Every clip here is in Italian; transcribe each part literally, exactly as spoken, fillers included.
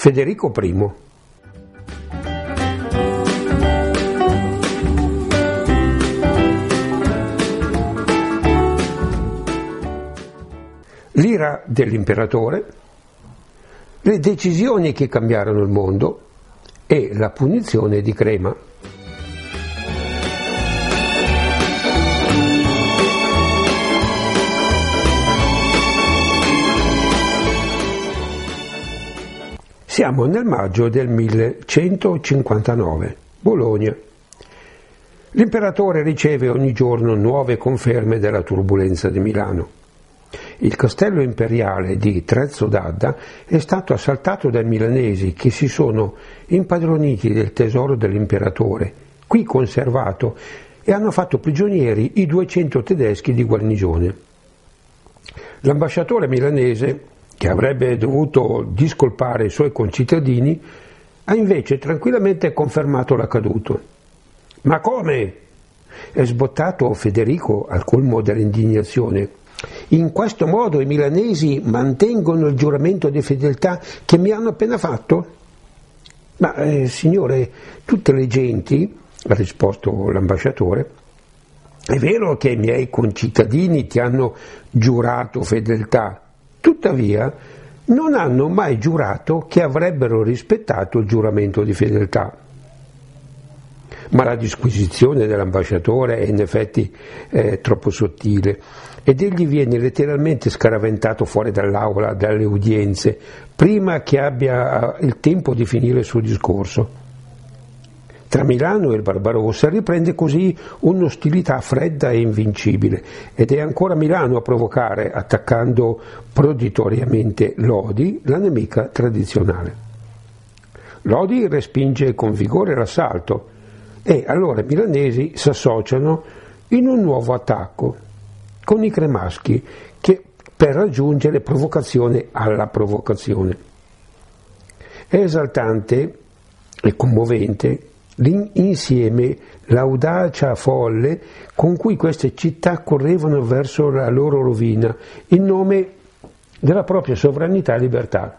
Federico primo. L'ira dell'imperatore, le decisioni che cambiarono il mondo e la punizione di Crema. Siamo nel maggio del millecentocinquantanove, Bologna. L'imperatore riceve ogni giorno nuove conferme della turbolenza di Milano. Il castello imperiale di Trezzo d'Adda è stato assaltato dai milanesi che si sono impadroniti del tesoro dell'imperatore, qui conservato, e hanno fatto prigionieri i duecento tedeschi di guarnigione. L'ambasciatore milanese, che avrebbe dovuto discolpare i suoi concittadini, ha invece tranquillamente confermato l'accaduto. Ma come? È sbottato Federico al colmo dell'indignazione. In questo modo i milanesi mantengono il giuramento di fedeltà che mi hanno appena fatto? Ma eh, signore, tutte le genti, ha risposto l'ambasciatore, è vero che i miei concittadini ti hanno giurato fedeltà, tuttavia non hanno mai giurato che avrebbero rispettato il giuramento di fedeltà. Ma la disquisizione dell'ambasciatore è in effetti eh, troppo sottile ed egli viene letteralmente scaraventato fuori dall'aula, dalle udienze, prima che abbia il tempo di finire il suo discorso. Tra Milano e il Barbarossa riprende così un'ostilità fredda e invincibile, ed è ancora Milano a provocare, attaccando proditoriamente Lodi, la nemica tradizionale. Lodi respinge con vigore l'assalto e allora i milanesi si associano in un nuovo attacco con i cremaschi, che per raggiungere provocazione alla provocazione. È esaltante e commovente l'insieme, l'audacia folle con cui queste città correvano verso la loro rovina in nome della propria sovranità e libertà.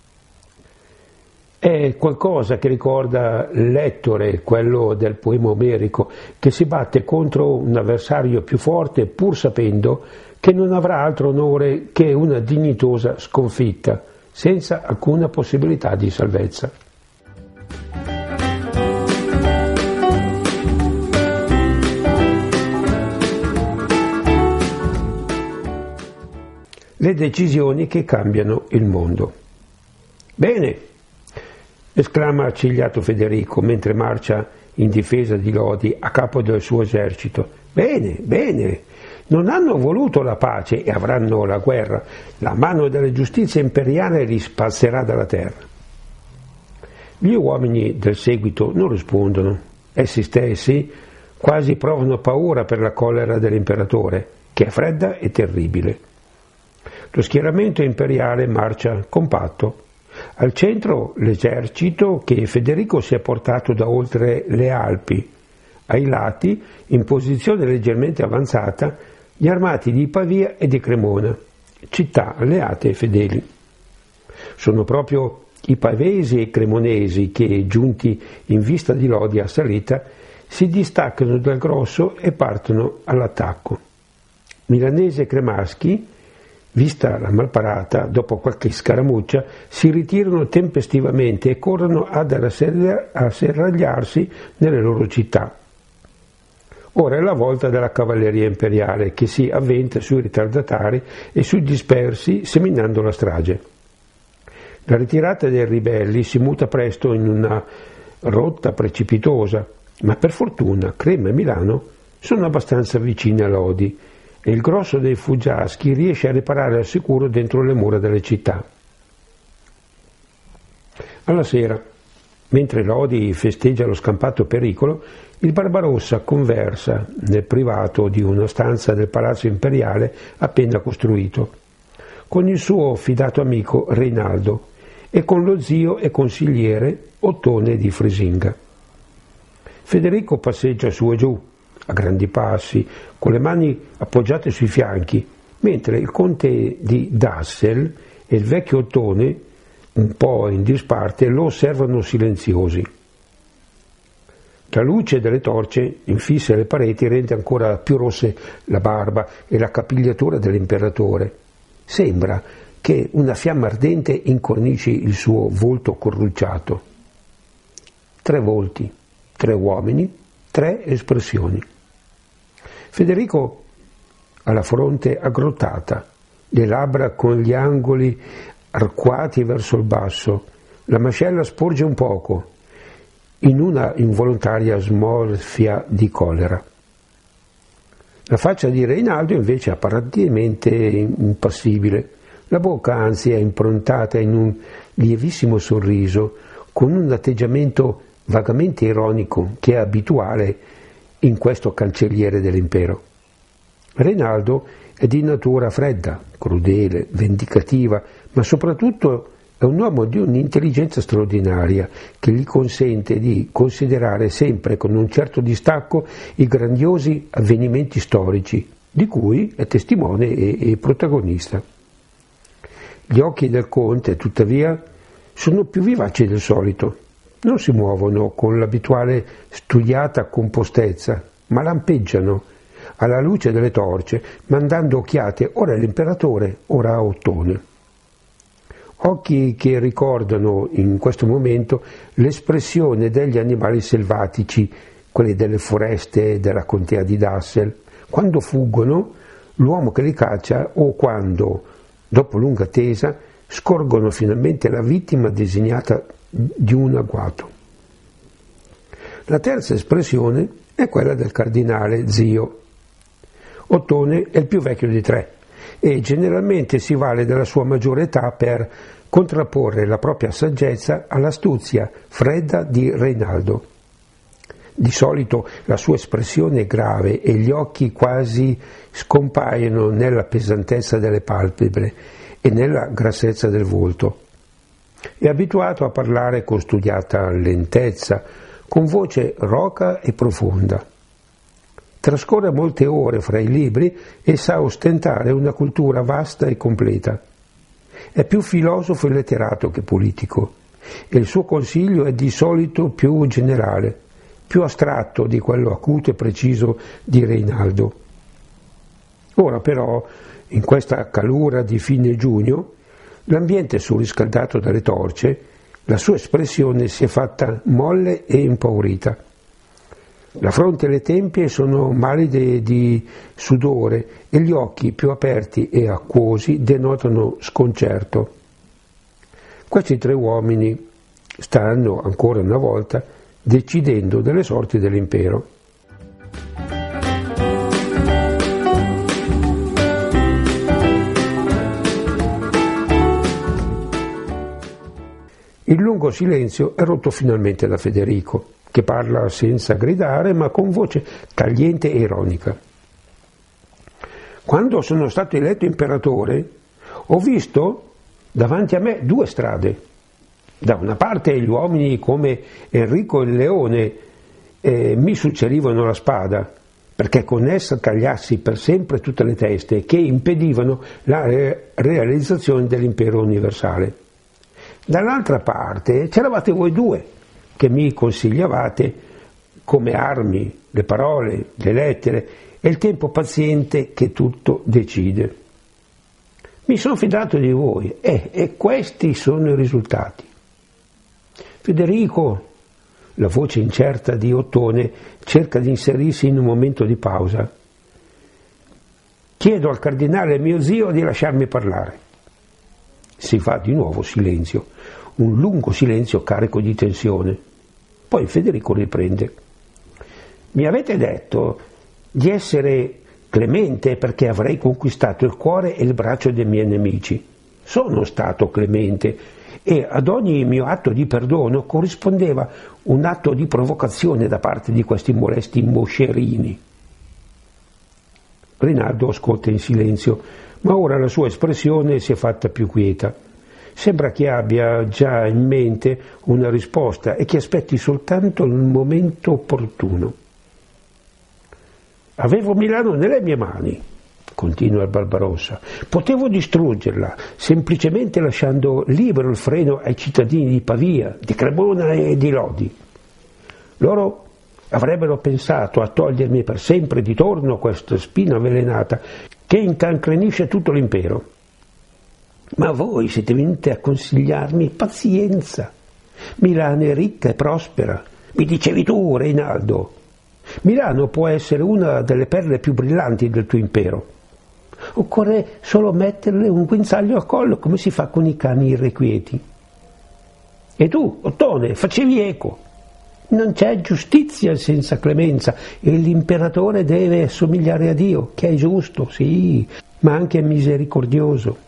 È qualcosa che ricorda l'Ettore, quello del poema omerico, che si batte contro un avversario più forte pur sapendo che non avrà altro onore che una dignitosa sconfitta, senza alcuna possibilità di salvezza. Le decisioni che cambiano il mondo. Bene, esclama accigliato Federico mentre marcia in difesa di Lodi a capo del suo esercito. Bene, bene, non hanno voluto la pace e avranno la guerra. La mano della giustizia imperiale li spazzerà dalla terra. Gli uomini del seguito non rispondono. Essi stessi quasi provano paura per la collera dell'imperatore, che è fredda e terribile. Lo schieramento imperiale marcia compatto. Al centro l'esercito che Federico si è portato da oltre le Alpi. Ai lati, in posizione leggermente avanzata, gli armati di Pavia e di Cremona, città alleate e fedeli. Sono proprio i pavesi e i cremonesi che, giunti in vista di Lodi a salita, si distaccano dal grosso e partono all'attacco. Milanesi e cremaschi, vista la malparata, dopo qualche scaramuccia, si ritirano tempestivamente e corrono ad asserragliarsi nelle loro città. Ora è la volta della cavalleria imperiale, che si avventa sui ritardatari e sui dispersi, seminando la strage. La ritirata dei ribelli si muta presto in una rotta precipitosa, ma per fortuna Crema e Milano sono abbastanza vicine a Lodi, e il grosso dei fuggiaschi riesce a riparare al sicuro dentro le mura delle città. Alla sera, mentre Lodi festeggia lo scampato pericolo, il Barbarossa conversa nel privato di una stanza del palazzo imperiale appena costruito, con il suo fidato amico Reinaldo e con lo zio e consigliere Ottone di Frisinga. Federico passeggia su e giù, a grandi passi, con le mani appoggiate sui fianchi, mentre il conte di Dassel e il vecchio Ottone un po' in disparte, lo osservano silenziosi. La luce delle torce infisse alle pareti rende ancora più rosse la barba e la capigliatura dell'imperatore. Sembra che una fiamma ardente incornici il suo volto corrucciato. Tre volti, tre uomini, tre espressioni. Federico ha la fronte aggrottata, le labbra con gli angoli arcuati verso il basso, la mascella sporge un poco, in una involontaria smorfia di collera. La faccia di Reinaldo invece è apparentemente impassibile, la bocca anzi è improntata in un lievissimo sorriso, con un atteggiamento vagamente ironico che è abituale in questo cancelliere dell'impero. Reinaldo è di natura fredda, crudele, vendicativa, ma soprattutto è un uomo di un'intelligenza straordinaria che gli consente di considerare sempre con un certo distacco i grandiosi avvenimenti storici di cui è testimone e, e protagonista. Gli occhi del conte, tuttavia, sono più vivaci del solito, non si muovono con l'abituale studiata compostezza, ma lampeggiano alla luce delle torce, mandando occhiate ora all'imperatore, ora a Ottone. Occhi che ricordano in questo momento l'espressione degli animali selvatici, quelli delle foreste della contea di Dassel, quando fuggono l'uomo che li caccia o quando, dopo lunga attesa, scorgono finalmente la vittima designata di un agguato. La terza espressione è quella del cardinale zio. Ottone è il più vecchio dei tre e generalmente si vale della sua maggiore età per contrapporre la propria saggezza all'astuzia fredda di Reinaldo. Di solito la sua espressione è grave e gli occhi quasi scompaiono nella pesantezza delle palpebre e nella grassezza del volto. È abituato a parlare con studiata lentezza, con voce roca e profonda. Trascorre molte ore fra i libri e sa ostentare una cultura vasta e completa. È più filosofo e letterato che politico e il suo consiglio è di solito più generale, più astratto di quello acuto e preciso di Reinaldo. Ora però, in questa calura di fine giugno, l'ambiente surriscaldato dalle torce, la sua espressione si è fatta molle e impaurita. La fronte e le tempie sono mallide di sudore e gli occhi più aperti e acquosi denotano sconcerto. Questi tre uomini stanno, ancora una volta, decidendo delle sorti dell'impero. Il lungo silenzio è rotto finalmente da Federico, che parla senza gridare ma con voce tagliente e ironica. Quando sono stato eletto imperatore ho visto davanti a me due strade. Da una parte gli uomini come Enrico il Leone eh, mi suggerivano la spada, perché con essa tagliassi per sempre tutte le teste che impedivano la re- realizzazione dell'impero universale. Dall'altra parte c'eravate voi due, che mi consigliavate come armi, le parole, le lettere e il tempo paziente che tutto decide. Mi sono fidato di voi eh, e questi sono i risultati. Federico, la voce incerta di Ottone cerca di inserirsi in un momento di pausa. Chiedo al cardinale mio zio di lasciarmi parlare. Si fa di nuovo silenzio, un lungo silenzio carico di tensione. Poi Federico riprende. Mi avete detto di essere clemente perché avrei conquistato il cuore e il braccio dei miei nemici. Sono stato clemente e ad ogni mio atto di perdono corrispondeva un atto di provocazione da parte di questi molesti moscerini. Reinaldo ascolta in silenzio, ma ora la sua espressione si è fatta più quieta. Sembra che abbia già in mente una risposta e che aspetti soltanto il momento opportuno. Avevo Milano nelle mie mani, continua il Barbarossa, potevo distruggerla semplicemente lasciando libero il freno ai cittadini di Pavia, di Cremona e di Lodi. Loro avrebbero pensato a togliermi per sempre di torno questa spina avvelenata che incancrenisce tutto l'impero. Ma voi siete venuti a consigliarmi pazienza. Milano è ricca e prospera. Mi dicevi tu, Reinaldo. Milano può essere una delle perle più brillanti del tuo impero. Occorre solo metterle un guinzaglio al collo come si fa con i cani irrequieti. E tu, Ottone, facevi eco. Non c'è giustizia senza clemenza e l'imperatore deve assomigliare a Dio, che è giusto, sì, ma anche misericordioso.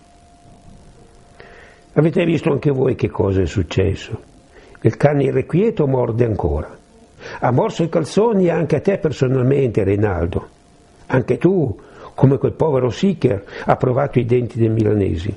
Avete visto anche voi che cosa è successo? Il cane irrequieto morde ancora. Ha morso i calzoni anche a te personalmente, Reinaldo. Anche tu, come quel povero Sicher, ha provato i denti dei milanesi.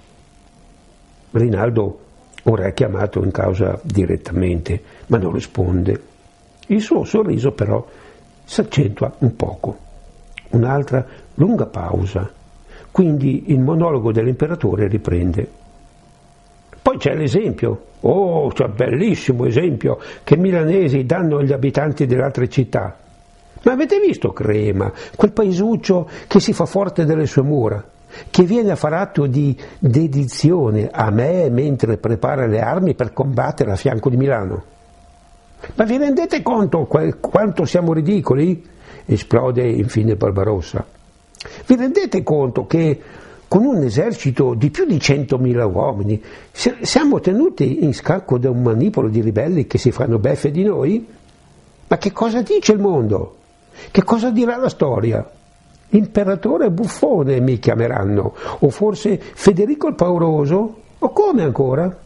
Rinaldo ora è chiamato in causa direttamente, ma non risponde. Il suo sorriso però si accentua un poco. Un'altra lunga pausa. Quindi il monologo dell'imperatore riprende. Poi c'è l'esempio, oh, c'è un bellissimo esempio, che i milanesi danno agli abitanti delle altre città. Ma avete visto Crema, quel paesuccio che si fa forte delle sue mura, che viene a far atto di dedizione a me mentre prepara le armi per combattere a fianco di Milano? Ma vi rendete conto quanto siamo ridicoli? Esplode infine Barbarossa. Vi rendete conto che con un esercito di più di centomila uomini siamo tenuti in scacco da un manipolo di ribelli che si fanno beffe di noi? Ma che cosa dice il mondo? Che cosa dirà la storia? Imperatore buffone mi chiameranno, o forse Federico il pauroso, o come ancora?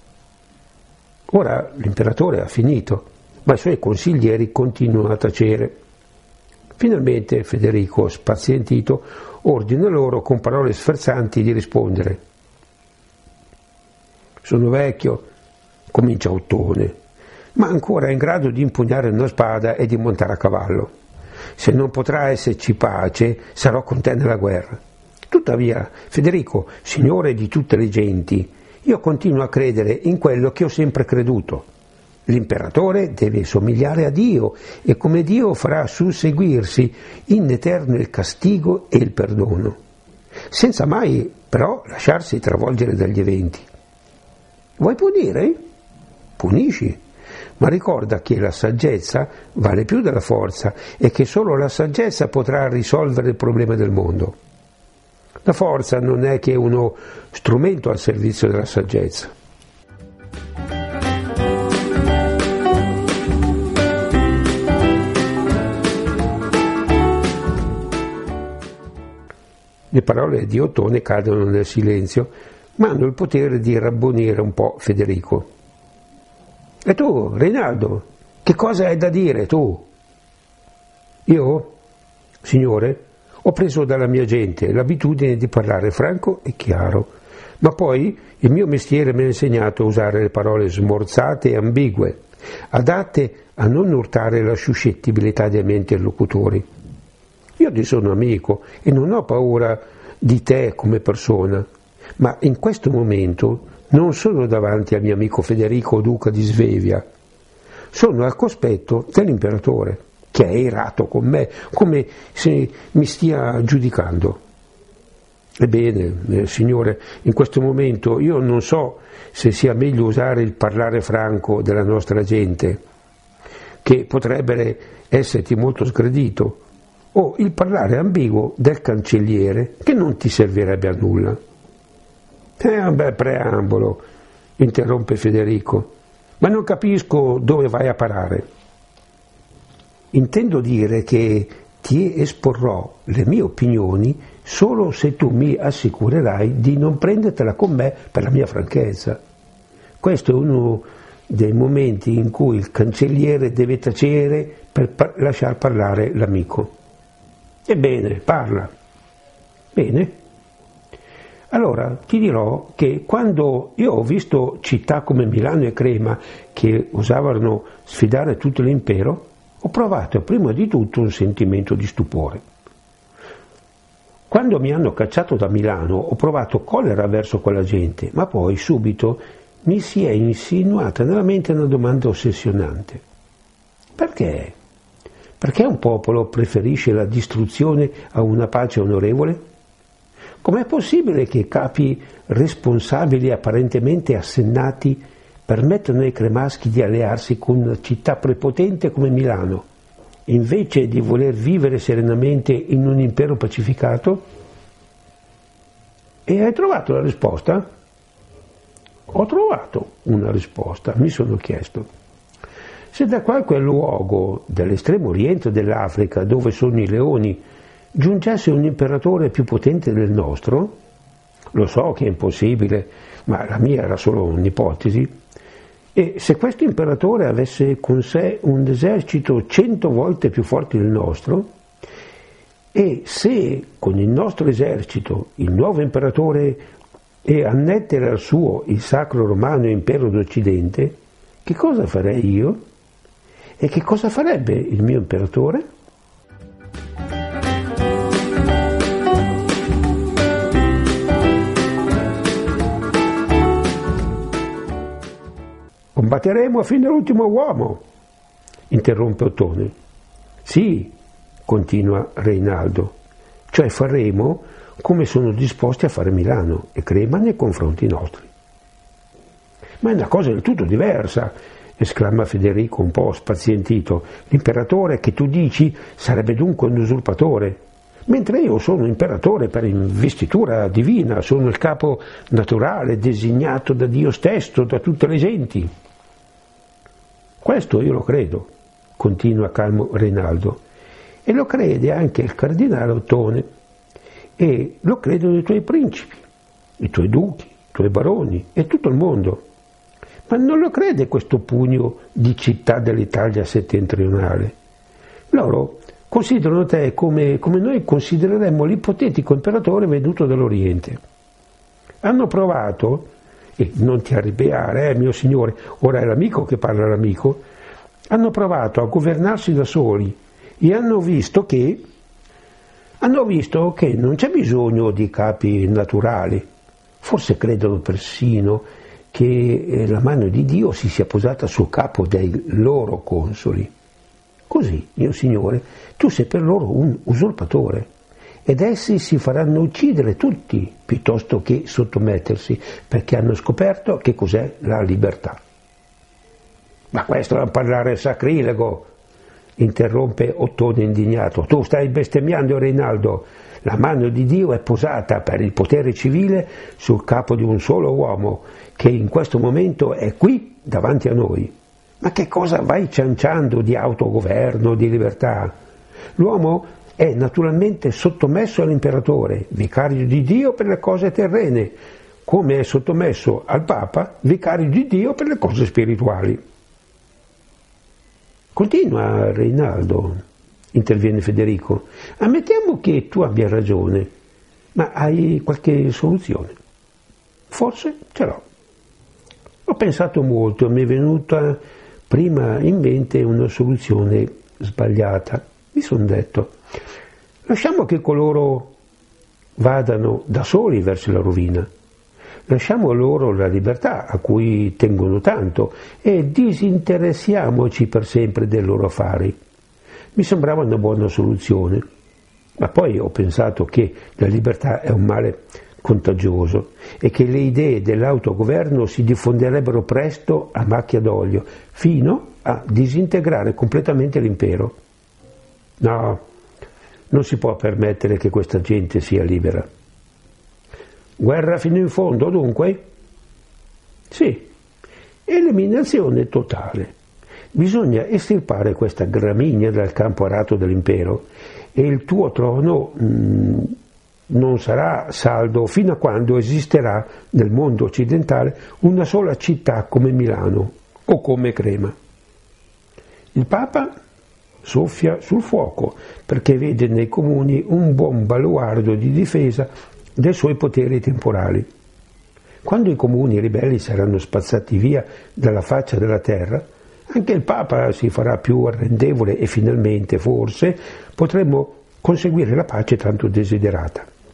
Ora l'imperatore ha finito, ma i suoi consiglieri continuano a tacere. Finalmente Federico, spazientito, ordina loro con parole sferzanti di rispondere. Sono vecchio, comincia Ottone, ma ancora in grado di impugnare una spada e di montare a cavallo. Se non potrà esserci pace, sarò con te nella guerra. Tuttavia, Federico, signore di tutte le genti, io continuo a credere in quello che ho sempre creduto. L'imperatore deve somigliare a Dio e come Dio farà susseguirsi in eterno il castigo e il perdono, senza mai però lasciarsi travolgere dagli eventi. Vuoi punire? Punisci, ma ricorda che la saggezza vale più della forza e che solo la saggezza potrà risolvere il problema del mondo. La forza non è che uno strumento al servizio della saggezza. Le parole di Ottone cadono nel silenzio, ma hanno il potere di rabbonire un po' Federico. E tu, Reinaldo, che cosa hai da dire tu? Io, signore, ho preso dalla mia gente l'abitudine di parlare franco e chiaro, ma poi il mio mestiere mi ha insegnato a usare le parole smorzate e ambigue, adatte a non urtare la suscettibilità dei miei interlocutori. Io ti sono amico e non ho paura di te come persona, ma in questo momento non sono davanti al mio amico Federico, duca di Svevia, sono al cospetto dell'imperatore, che è irato con me, come se mi stia giudicando. Ebbene, eh, signore, in questo momento io non so se sia meglio usare il parlare franco della nostra gente, che potrebbe esserti molto sgradito, o il parlare ambiguo del cancelliere, che non ti servirebbe a nulla. È un bel preambolo, interrompe Federico, ma non capisco dove vai a parare. Intendo dire che ti esporrò le mie opinioni solo se tu mi assicurerai di non prendertela con me per la mia franchezza. Questo è uno dei momenti in cui il cancelliere deve tacere per par- lasciar parlare l'amico. Ebbene, parla. Bene. Allora ti dirò che quando io ho visto città come Milano e Crema che usavano sfidare tutto l'impero, ho provato prima di tutto un sentimento di stupore. Quando mi hanno cacciato da Milano ho provato collera verso quella gente, ma poi subito mi si è insinuata nella mente una domanda ossessionante. Perché? Perché un popolo preferisce la distruzione a una pace onorevole? Com'è possibile che capi responsabili apparentemente assennati permettano ai cremaschi di allearsi con una città prepotente come Milano, invece di voler vivere serenamente in un impero pacificato? E hai trovato la risposta? Ho trovato una risposta, mi sono chiesto. Se da qualche luogo dell'estremo oriente dell'Africa, dove sono i leoni, giungesse un imperatore più potente del nostro, lo so che è impossibile, ma la mia era solo un'ipotesi, e se questo imperatore avesse con sé un esercito cento volte più forte del nostro, e se con il nostro esercito il nuovo imperatore e annettere al suo il sacro romano impero d'Occidente, che cosa farei io? E che cosa farebbe il mio imperatore? Combatteremo fino all'ultimo uomo, interrompe Ottone. Sì, continua Reinaldo, cioè faremo come sono disposti a fare Milano e Crema nei confronti nostri. Ma è una cosa del tutto diversa, esclama Federico un po' spazientito. L'imperatore che tu dici sarebbe dunque un usurpatore, mentre io sono imperatore per investitura divina, sono il capo naturale designato da Dio stesso, da tutte le genti. Questo io lo credo, continua calmo Reinaldo, e lo crede anche il cardinale Ottone, e lo credono i tuoi principi, i tuoi duchi, i tuoi baroni e tutto il mondo. Ma non lo crede questo pugno di città dell'Italia settentrionale. Loro considerano te come, come noi considereremmo l'ipotetico imperatore venuto dall'Oriente. Hanno provato, e non ti arrabbiare, eh, mio signore, ora è l'amico che parla l'amico, hanno provato a governarsi da soli e hanno visto che, hanno visto che non c'è bisogno di capi naturali. Forse credono persino che la mano di Dio si sia posata sul capo dei loro consoli. Così, mio signore, tu sei per loro un usurpatore ed essi si faranno uccidere tutti piuttosto che sottomettersi, perché hanno scoperto che cos'è la libertà. Ma questo è un parlare sacrilego, interrompe Ottone indignato. Tu stai bestemmiando, Reinaldo. La mano di Dio è posata per il potere civile sul capo di un solo uomo, che in questo momento è qui davanti a noi. Ma che cosa vai cianciando di autogoverno, di libertà? L'uomo è naturalmente sottomesso all'imperatore, vicario di Dio per le cose terrene, come è sottomesso al Papa, vicario di Dio per le cose spirituali. Continua, Reinaldo, interviene Federico. Ammettiamo che tu abbia ragione, ma hai qualche soluzione? Forse ce l'ho. Ho pensato molto e mi è venuta prima in mente una soluzione sbagliata. Mi sono detto, lasciamo che coloro vadano da soli verso la rovina, lasciamo loro la libertà a cui tengono tanto e disinteressiamoci per sempre dei loro affari. Mi sembrava una buona soluzione, ma poi ho pensato che la libertà è un male contagioso e che le idee dell'autogoverno si diffonderebbero presto a macchia d'olio, fino a disintegrare completamente l'impero. No, non si può permettere che questa gente sia libera. Guerra fino in fondo, dunque? Sì, eliminazione totale. Bisogna estirpare questa gramigna dal campo arato dell'impero e il tuo trono mh, non sarà saldo fino a quando esisterà nel mondo occidentale una sola città come Milano o come Crema. Il Papa soffia sul fuoco perché vede nei comuni un buon baluardo di difesa dei suoi poteri temporali. Quando i comuni ribelli saranno spazzati via dalla faccia della terra, anche il Papa si farà più arrendevole e finalmente, forse, potremo conseguire la pace tanto desiderata.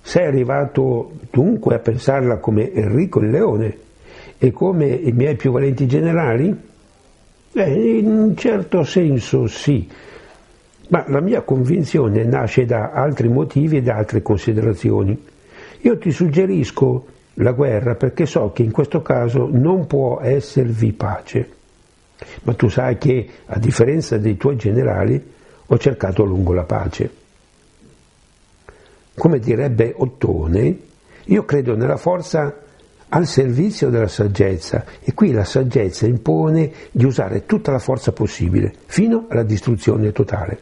sei arrivato dunque a pensarla come Enrico il Leone e come i miei più valenti generali? Beh, in un certo senso sì, ma la mia convinzione nasce da altri motivi e da altre considerazioni. Io ti suggerisco la guerra perché so che in questo caso non può esservi pace, ma tu sai che, a differenza dei tuoi generali, ho cercato a lungo la pace. Come direbbe Ottone, io credo nella forza al servizio della saggezza e qui la saggezza impone di usare tutta la forza possibile fino alla distruzione totale.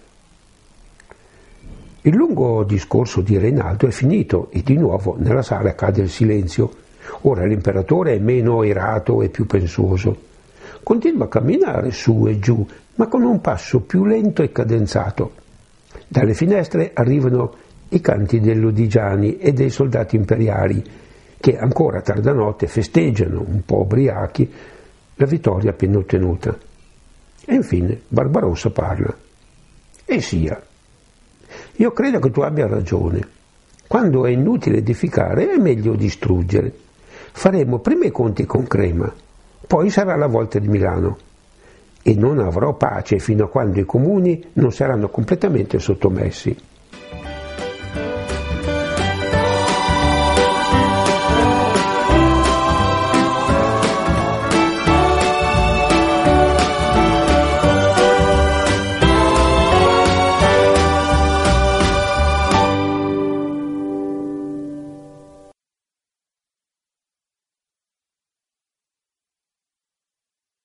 Il lungo discorso di Reinaldo è finito e di nuovo nella sala cade il silenzio. Ora l'imperatore è meno irato e più pensoso. Continua a camminare su e giù, ma con un passo più lento e cadenzato. Dalle finestre arrivano i canti degli odigiani e dei soldati imperiali che ancora tarda notte festeggiano, un po' ubriachi, la vittoria appena ottenuta. E infine Barbarossa parla. E sia. Io credo che tu abbia ragione. Quando è inutile edificare è meglio distruggere. Faremo prima i conti con Crema, poi sarà la volta di Milano. E non avrò pace fino a quando i comuni non saranno completamente sottomessi.